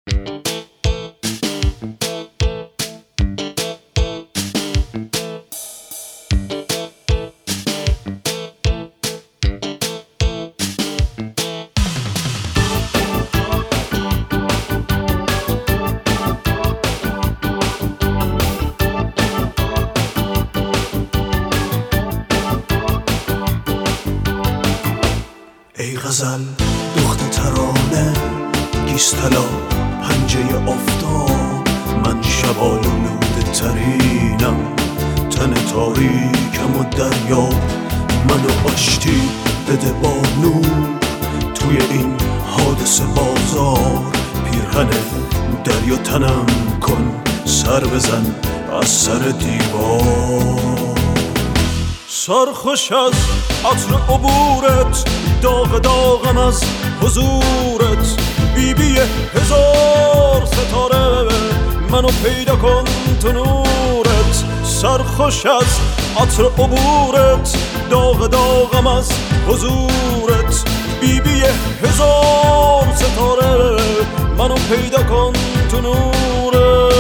ای غزل دخت ترانه گیستلا پنجه افتاد، من شب‌آلوده ترینم، تن تاریکم و دریا منو آشتی بده با نور. توی این حادثه بازار پیرهن دریا تنم کن، سر بزن از سر دیوار. سرخوش از عطر عبورت، داغ داغم از حضورت، بیبی هزار ستاره منو پیدا کن تو نورت. سرخوش از عطر عبورت، داغ داغم از حضورت، بیبی هزار ستاره منو پیدا کن تو نورت.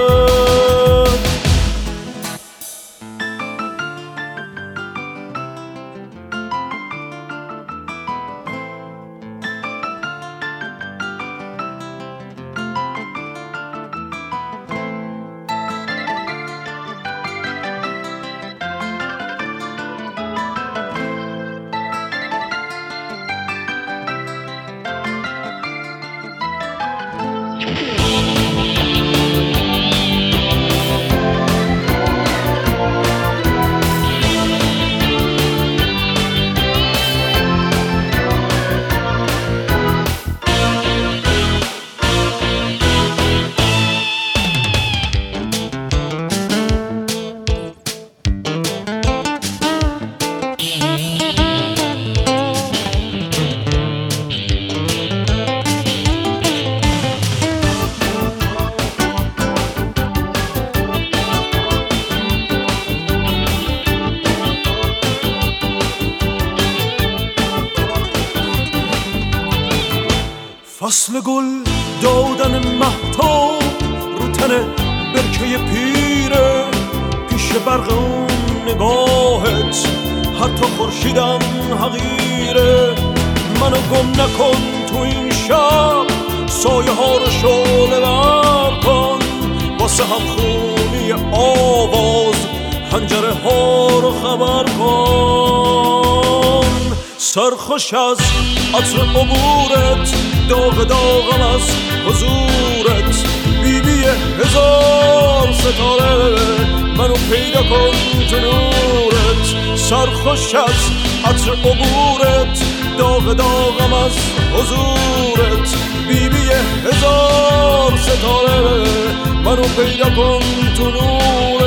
فصل گل دادن مهتاب رو تن برکه پیره، پیش برق اون نگاهت حتی خورشیدم حقیره. منو گم نکن تو این شب، سایه ها رو شعله ور کن، واسه هم خونی آواز حنجره ها رو خبر کن. سرخوش از عطر عبورت، داغ داغم از حضورت، بیبی هزار ستاره منو پیدا کن تو نورت. سرخوش از عطر عبورت، داغ داغم از حضورت، بیبی هزار ستاره منو پیدا کن تو نورت.